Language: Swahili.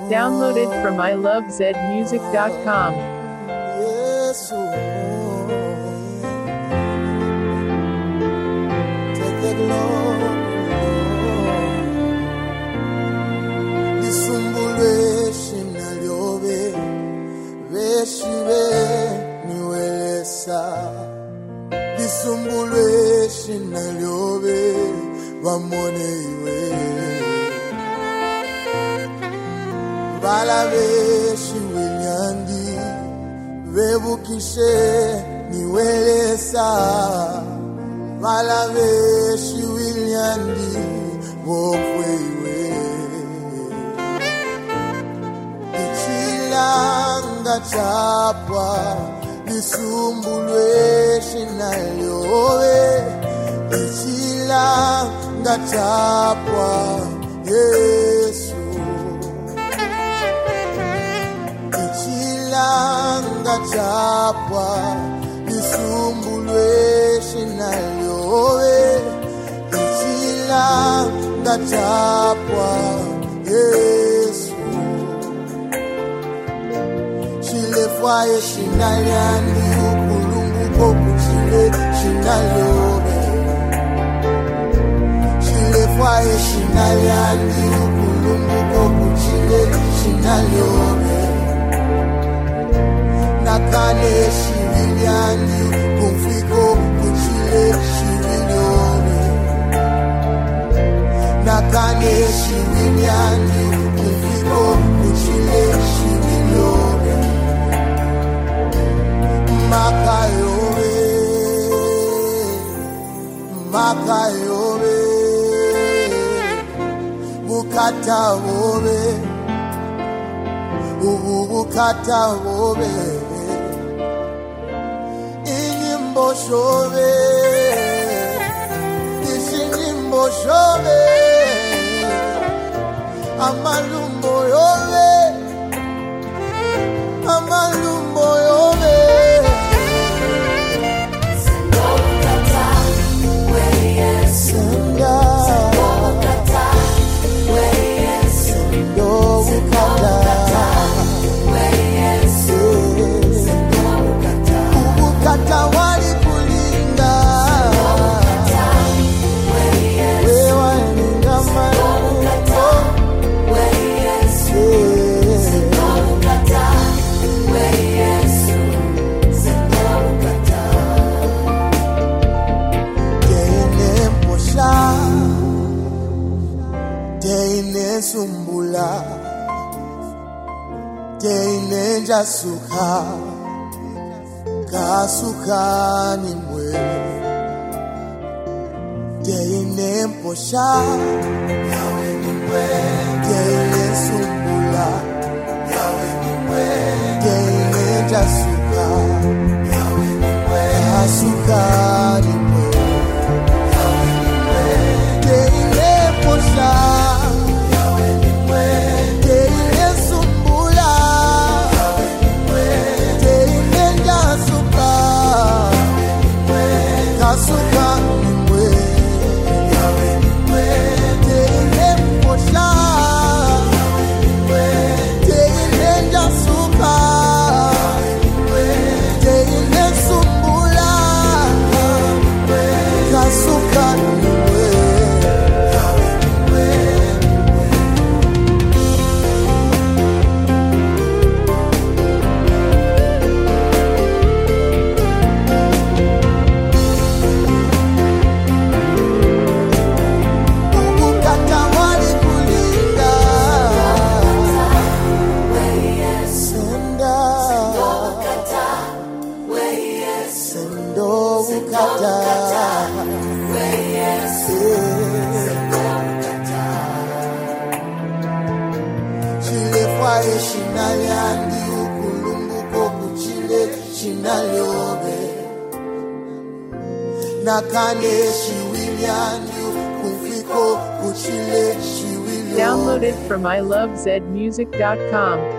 Downloaded from ilovezmusic.com. Yes, take the glory, Lisumbulwe shinalyobe, veshive niwelesa. Lisumbulwe shinalyobe, vamone iwe. Valaveshi wilyandi, vebukishe niwelesa. Valaveshi wilyandi, wokwewe. Ichilanga chapwa, Lisumbulwe shinalyobe. Ichilanga chapwa, Yesu. Ichilanga chapwa, Lisumbulwe shinalyobe. Ichilanga chapwa, Yesu. Chilefwaye shinalyandi, ukulungu kokuchile shinalyobe. Chilefwaye shinalyandi, ukulungu kokuchile shinalyobe. Nakane shiviliani, kumfiko kuchile shivilyobe. Nakane shiviliani, kumfiko kuchile shivilyobe. Makayobe, makayobe, bukata wobe, bukata wobe. Shobe, ishindimbo shobe, amalumbo yobe, amalumbo yobe. Sindokata, we Yesu. Sindokata, we Yesu. Sindokata, we Yesu. Sindokata, Ukata wali kulinda, we Yesu. wewa ningama. Sindokata, we Yesu. Sindokata, we Yesu. Sindokata. Deine posha, deine sumbula, deine jasuka, kasuka ni mwe. Deine posha, yawe ni mwe. Deine sumbula, yawe ni mwe. Deine jasuka, yawe ni mwe. Kasuka ni mwe. Deine posha, yawe ni mwe. Deine sumbula, yawe ni mwe. Deine jasuka, yawe ni mwe. Kasuka ni mwe. Yawe ni mwe. Deine posha, yawe ni mwe. Deine jasuka, yawe ni mwe. Deine sumbula, yawe ni mwe. Kasuka ni mwe. Yawe ni mwe. Ukata wali kulinda, We Yesu. senda, Sindokata, we Yesu. sendo ukata. We Yesu. Sindokata. Chilefwaye shinalyandi, ukulungu kokuchile shinalyobe. Nakane shiwilyandi, kumfiko kuchile shiwilyobe. Downloaded from ilovezmusic.com.